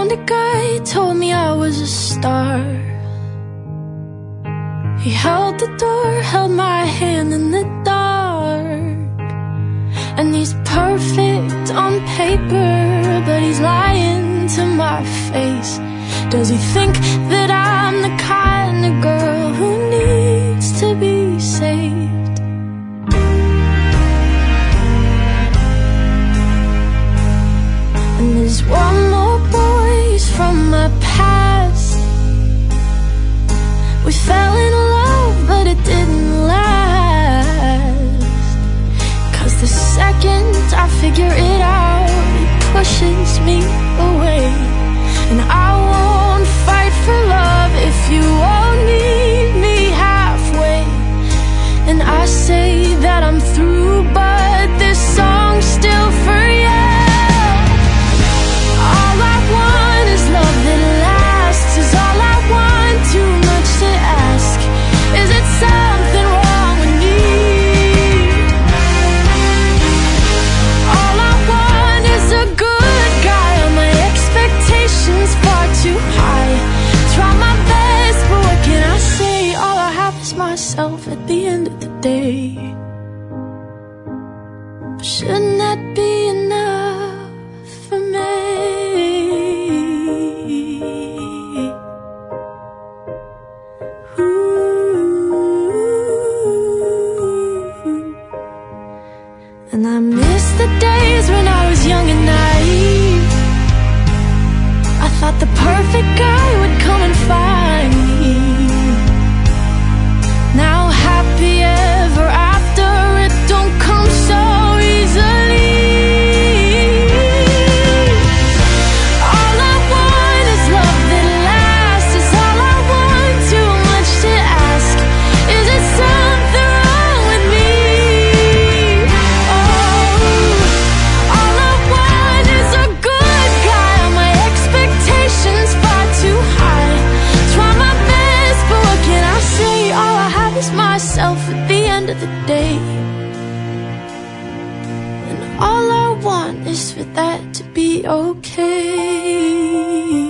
kind of guy told me I was a star. He held the door, held my hand in the dark. And he's perfect on paper, but he's lying to my face. Does he think that I'm the kind of girl who needs to be saved? And there's one more voice from my past. We fell in love, but it didn't last. 'Cause the second I figure it out, it pushes me away. And I won't fight for love if you won't meet me halfway. And I say that I'm through, but this song's still for you. All I want is love that lasts. Is all I want too much to ask? Is it something wrong with me? All I want is a good guy. All my expectations far too high. Try my best, but what can I say? All I have is myself at the end of the day. But shouldn't that be enough for me? And I miss the days when I was young and naive. I thought the perfect guy would come and find me. Now happy ever after, it don't come so easily. All I want is love that lasts. Is all I want too much to ask? Is it something wrong with me? Oh, all I want is a good guy. All my expectations far too high. Try my best, but what can I say? All I have is myself at the end of the day. And all I want is for that to be okay.